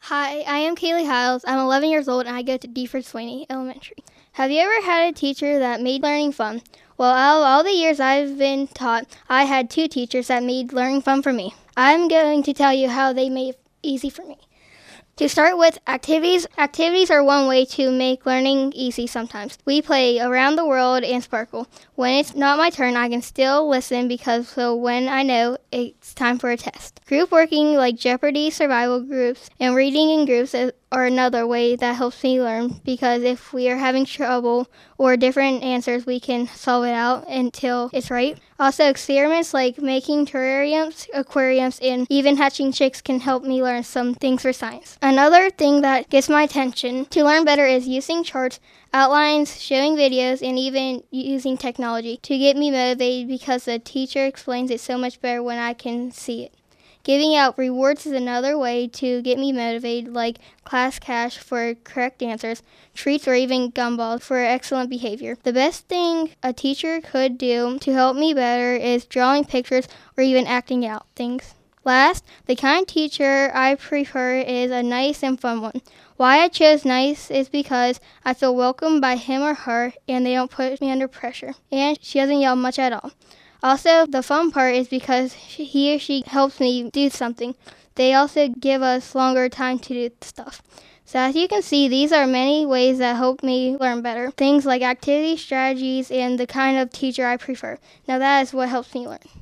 Hi, I am Kaylee Hiles. I'm 11 years old and I go to Deford Sweeney Elementary. Have you ever had a teacher that made learning fun? Well, out of all the years I've been taught, I had two teachers that made learning fun for me. I'm going to tell you how they made it easy for me. To start with, activities. Activities are one way to make learning easy sometimes. We play Around the World and Sparkle. When it's not my turn, I can still listen so when I know it's time for a test. Group working like Jeopardy, survival groups, and reading in groups are another way that helps me learn because if we are having trouble or different answers, we can solve it out until it's right. Also, experiments like making terrariums, aquariums, and even hatching chicks can help me learn some things for science. Another thing that gets my attention to learn better is using charts, outlines, showing videos, and even using technology to get me motivated because the teacher explains it so much better when I can see it. Giving out rewards is another way to get me motivated, like class cash for correct answers, treats, or even gumballs for excellent behavior. The best thing a teacher could do to help me better is drawing pictures or even acting out things. Last, the kind of teacher I prefer is a nice and fun one. Why I chose nice is because I feel welcomed by him or her and they don't put me under pressure. And she doesn't yell much at all. Also, the fun part is because he or she helps me do something. They also give us longer time to do stuff. So as you can see, these are many ways that help me learn better. Things like activity strategies and the kind of teacher I prefer. Now that is what helps me learn.